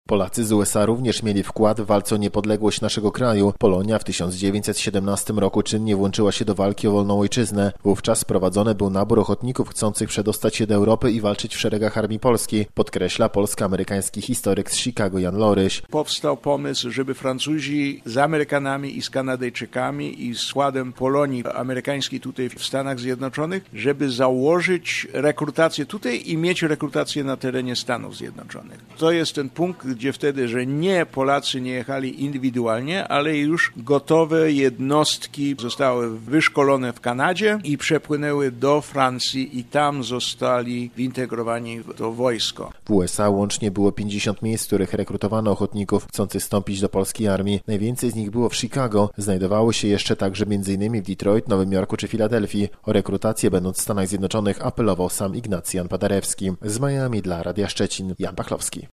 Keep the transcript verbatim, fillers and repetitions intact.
Polacy z U S A również mieli wkład w walce o niepodległość naszego kraju. Polonia w tysiąc dziewięćset siedemnastym roku czynnie włączyła się do walki o wolną ojczyznę. Wówczas prowadzony był nabór ochotników chcących przedostać się do Europy i walczyć w szeregach Armii Polskiej, podkreśla polsko-amerykański historyk z Chicago Jan Loryś. Powstał pomysł, żeby Francuzi z Amerykanami i z Kanadyjczykami i składem Polonii amerykańskiej tutaj w Stanach Zjednoczonych, żeby założyć rekrutację tutaj i mieć rekrutację na terenie Stanów Zjednoczonych. To jest ten punkt, gdzie wtedy, że nie Polacy nie jechali indywidualnie, ale już gotowe jednostki zostały wyszkolone w Kanadzie i przepłynęły do Francji i tam zostali zintegrowani w to wojsko. W U S A łącznie było pięćdziesiąt miejsc, w których rekrutowano ochotników chcących wstąpić do polskiej armii. Najwięcej z nich było w Chicago. Znajdowało się jeszcze także m.in. w Detroit, Nowym Jorku czy Filadelfii. O rekrutację będąc w Stanach Zjednoczonych apelował sam Ignacjan Paderewski. Z Miami dla Radia Szczecin, Jan Pachlowski.